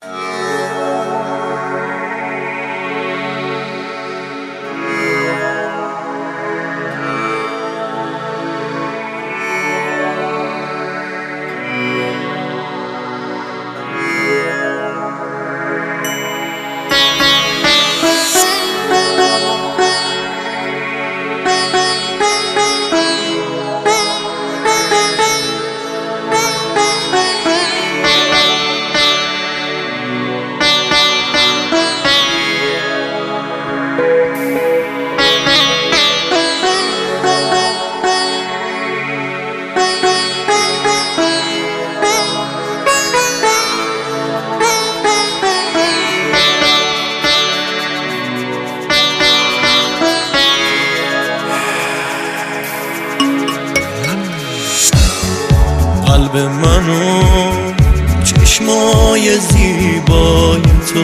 قلب منو چشمای زیبای تو،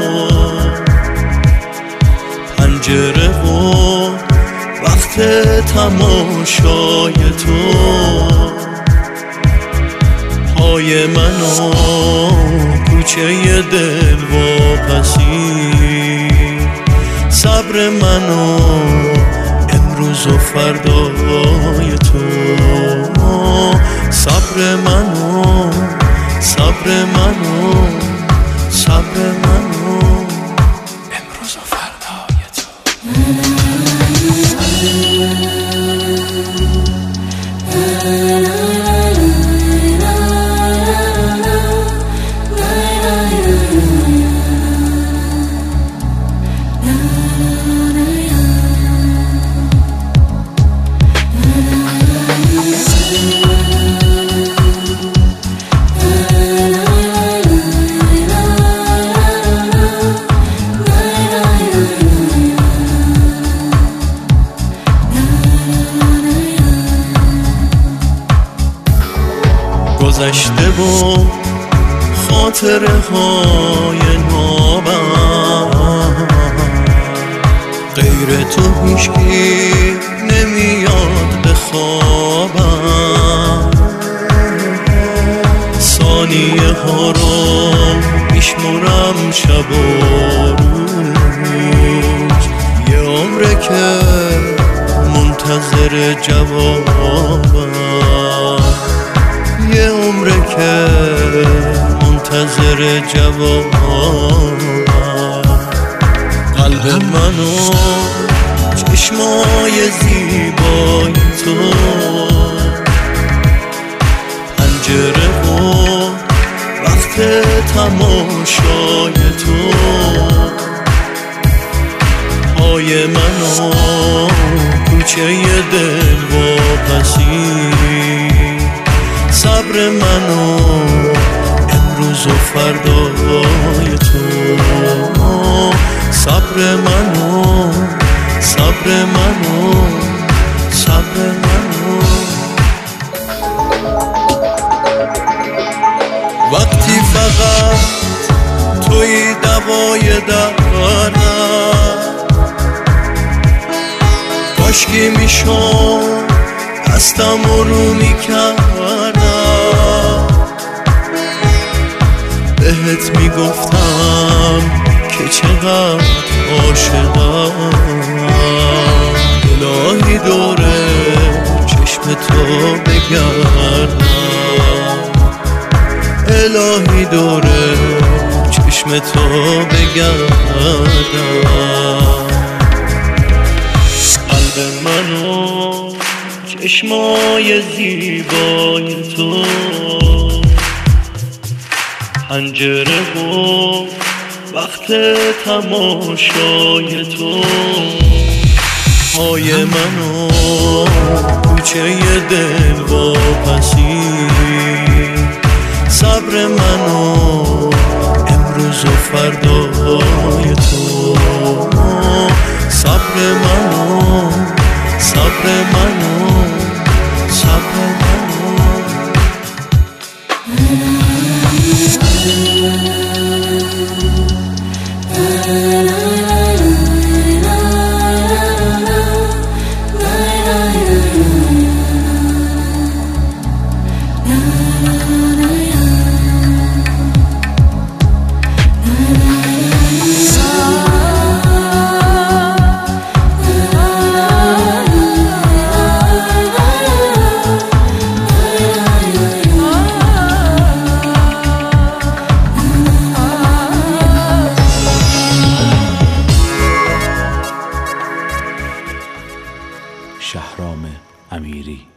پنجره و وقت تماشای تو، پای منو کوچه دل و پسی، صبر منو امروز و فردای تو، صبر منو صبر منو صبر منو امروز و فردای تو. گذشته و خاطره های نابم، غیر تو هیچکی نمیاد به خوابم، ثانیه ها رو میشمرم شب و روز، یه عمره که منتظر جوابم، یه عمره که منتظر جوابم. قلب منو چشمای زیبای تو، پنجره و وقت تماشای تو، پای منو کوچه دل و پسی، صبر منو امروز و فردای تو، صبر منو صبر منو صبر منو. وقتی فقط توی دوای دردم، کاشکی میشم دستم رو میکردم، بهت میگفتم که چقدر عاشقم، الهی دوره چشم تو بگردم، الهی دوره چشم تو بگردم. قلب منو چشمای زیبای تو، پنجره و وقت تماشای تو، پای منو کوچه دل و پسی، صبر منو امروز و فردای تو، صبر منو صبر منو صبر منو. شهرام امیری.